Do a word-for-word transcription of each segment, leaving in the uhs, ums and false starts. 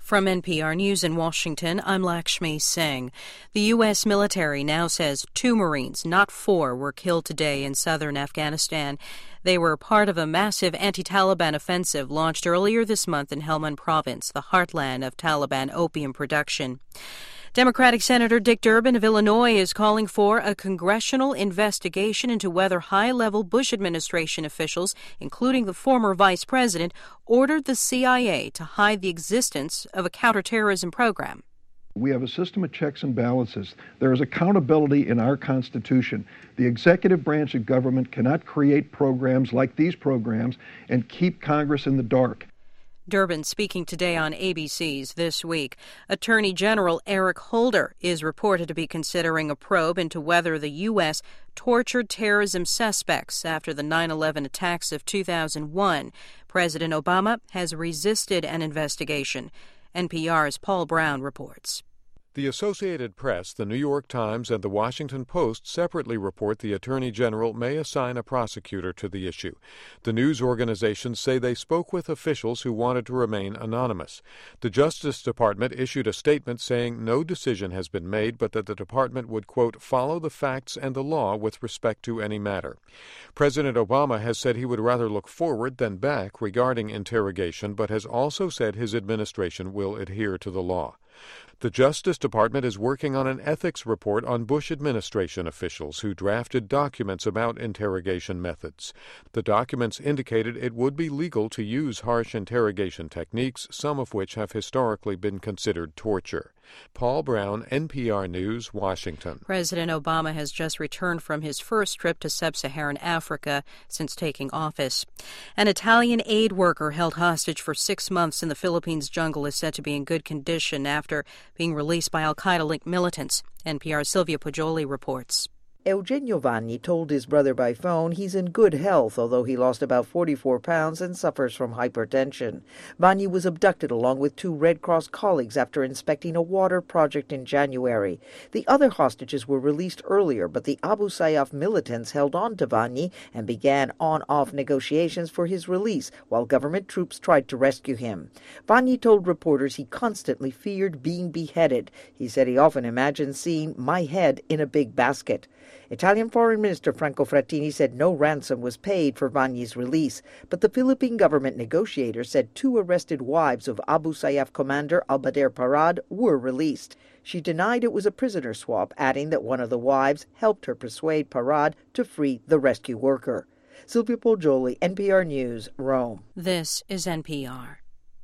From N P R News in Washington, I'm Lakshmi Singh. The U S military now says two Marines, not four, were killed today in southern Afghanistan. They were part of a massive anti-Taliban offensive launched earlier this month in Helmand Province, the heartland of Taliban opium production. Democratic Senator Dick Durbin of Illinois is calling for a congressional investigation into whether high-level Bush administration officials, including the former vice president, ordered the C I A to hide the existence of a counterterrorism program. We have a system of checks and balances. There is accountability in our Constitution. The executive branch of government cannot create programs like these programs and keep Congress in the dark. Durbin speaking today on A B C's This Week. Attorney General Eric Holder is reported to be considering a probe into whether the U S tortured terrorism suspects after the nine eleven attacks of two thousand one. President Obama has resisted an investigation. N P R's Paul Brown reports. The Associated Press, the New York Times, and the Washington Post separately report the Attorney General may assign a prosecutor to the issue. The news organizations say they spoke with officials who wanted to remain anonymous. The Justice Department issued a statement saying no decision has been made, but that the department would, quote, follow the facts and the law with respect to any matter. President Obama has said he would rather look forward than back regarding interrogation, but has also said his administration will adhere to the law. The Justice Department is working on an ethics report on Bush administration officials who drafted documents about interrogation methods. The documents indicated it would be legal to use harsh interrogation techniques, some of which have historically been considered torture. Paul Brown, N P R News, Washington. President Obama has just returned from his first trip to sub-Saharan Africa since taking office. An Italian aid worker held hostage for six months in the Philippines jungle is said to be in good condition after being released by al-Qaeda-linked militants. N P R's Sylvia Poggioli reports. Eugenio Vanni told his brother by phone he's in good health, although he lost about forty-four pounds and suffers from hypertension. Vanni was abducted along with two Red Cross colleagues after inspecting a water project in January. The other hostages were released earlier, but the Abu Sayyaf militants held on to Vanni and began on-off negotiations for his release while government troops tried to rescue him. Vanni told reporters he constantly feared being beheaded. He said he often imagined seeing my head in a big basket. Italian Foreign Minister Franco Frattini said no ransom was paid for Vanni's release, but the Philippine government negotiator said two arrested wives of Abu Sayyaf commander Albader Parad were released. She denied it was a prisoner swap, adding that one of the wives helped her persuade Parad to free the rescue worker. Sylvia Poggioli, N P R News, Rome. This is N P R.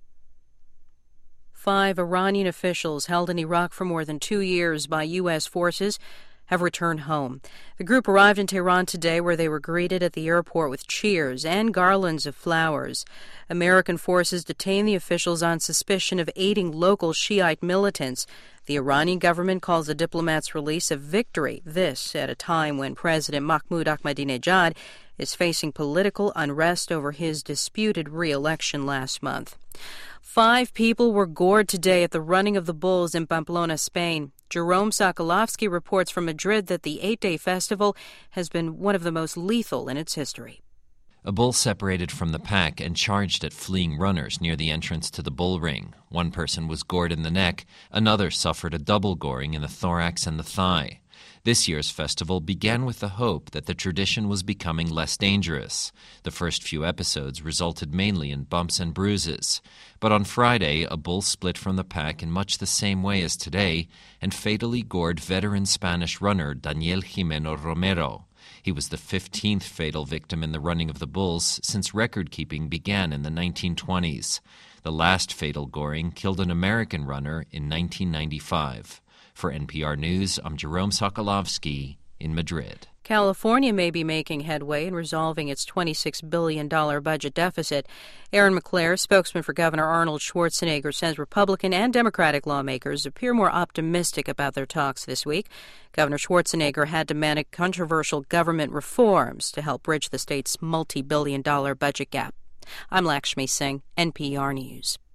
Five Iranian officials held in Iraq for more than two years by U S forces have returned home. The group arrived in Tehran today, where they were greeted at the airport with cheers and garlands of flowers. American forces detained the officials on suspicion of aiding local Shiite militants. The Iranian government calls the diplomats' release a victory, this at a time when President Mahmoud Ahmadinejad is facing political unrest over his disputed re-election last month. Five people were gored today at the Running of the Bulls in Pamplona, Spain. Jerome Sokolovsky reports from Madrid that the eight-day festival has been one of the most lethal in its history. A bull separated from the pack and charged at fleeing runners near the entrance to the bull ring. One person was gored in the neck, another suffered a double goring in the thorax and the thigh. This year's festival began with the hope that the tradition was becoming less dangerous. The first few episodes resulted mainly in bumps and bruises. But on Friday, a bull split from the pack in much the same way as today and fatally gored veteran Spanish runner Daniel Jimeno Romero. He was the fifteenth fatal victim in the Running of the Bulls since record-keeping began in the nineteen twenties. The last fatal goring killed an American runner in nineteen ninety-five. For N P R News, I'm Jerome Sokolovsky in Madrid. California may be making headway in resolving its twenty-six billion dollars budget deficit. Aaron McClare, spokesman for Governor Arnold Schwarzenegger, says Republican and Democratic lawmakers appear more optimistic about their talks this week. Governor Schwarzenegger had demanded controversial government reforms to help bridge the state's multi-billion dollar budget gap. I'm Lakshmi Singh, N P R News.